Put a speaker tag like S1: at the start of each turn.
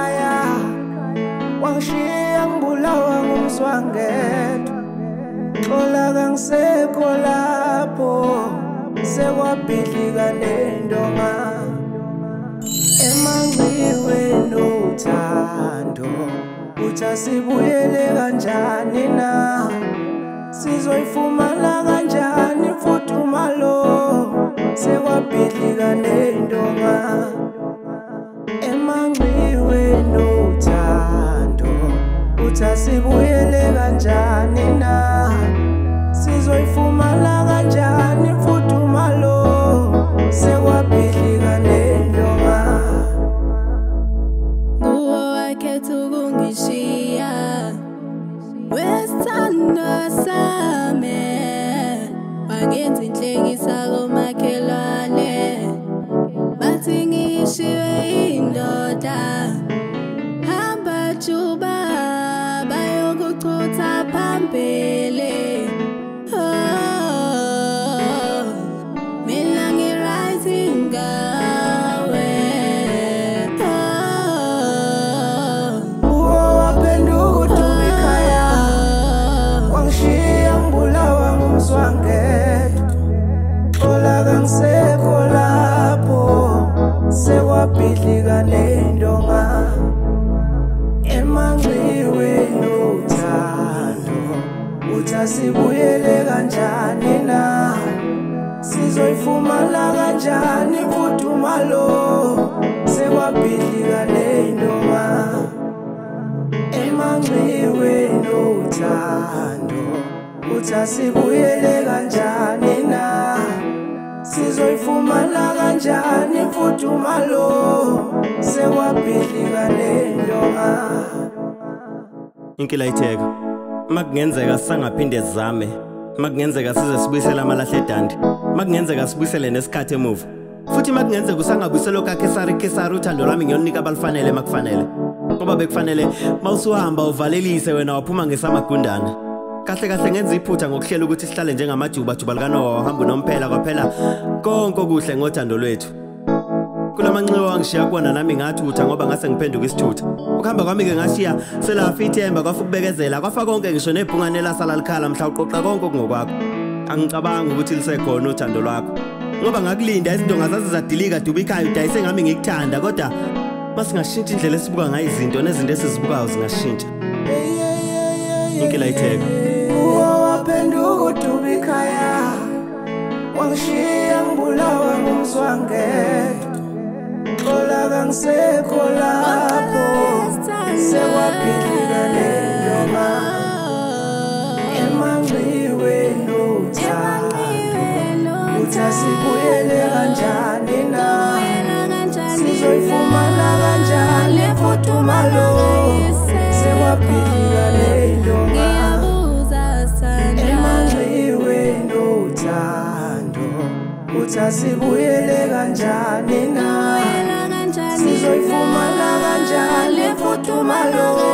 S1: ekhaya wangishiya ngibulawa ngumzwangedwa xola kangisekho lapho sekwabhidlika nendonga emanxiweni othando uthi asibuyele kanjani na sizoyifumana kanjani imfudumalo sekwabhidlika nendonga emanxiweni othando uthi asibuyele kanjani na sizoyifumana kanjani imfudumalo sekwabhidlika nendonga
S2: nguwe wakhetha ukungishiya wesithando sami wangenza inhlekisa komakhelwane bathi ngishiwe indoda hamba juba bayokuchutha phambili mina ngi-rising ngawe
S1: waphenduka ekhaya wangishiya ngibulawa ngumzwangedwa xola kangisekho lapho sekwabhidlika nendonga emanxiweni othando uthi asibuyele kanjani na sizoyifumana kanjani imfudumalo sekwabhidlika nendonga emanxiweni othando uthi asibuyele kanjani na sizoyifumana kanjani imfudumalo sekwabhidlika nendonga
S3: inkila itheka makungenzeka sangaphinde zame makungenzeka size sibuyisela amalahle edandi makungenzeka sibuyisele nesikhathi emuva futhi makungenzeka usangabuyisela okakhe uthando lwami ngiyolunika abalifanele makufanele ngoba bekufanele mawusuhamba uvalelise wena waphuma ngesamagundana kahle kahle ngenza iphutha ngokuhlela ukuthi sihlale njengamajuba likanowa wahamba unomphela kwaphela konke okuhle ngothando lwethu kulamanxiwa wangishiya kuwona nami ngathutha ngoba ngase ngiphenduka isithutha ukuhamba kwami-ke ngashiya selafa ithemba kwafa ukubekezela kwafa konke ngisho nebhungane lasala likhala mhla uqoqa konke okungokwakho angicabangi ukuthi lisekhona uthando lwakho ngoba ngakulinda izinto ngazazi zadilika duba ikhaya udayise ngami ngikuthanda kodwa masingashintsha indlela esibuka ngayo izinto nezinto esizibukayo zingashintsha inkila itheka
S1: waphenduka duba ikhaya wangishiya ngibulawa ngumzwangedwa xola kangisekho lapho sekwabhidlika nendonga emanxiweni othando uthi asibuyele kanjani na sizoyifumana kanjani imfudumalo sekwabhidlika nendonga emanxiweni othando uthi asibuyele kanjani na sizoyifumana kanjani imfudumalo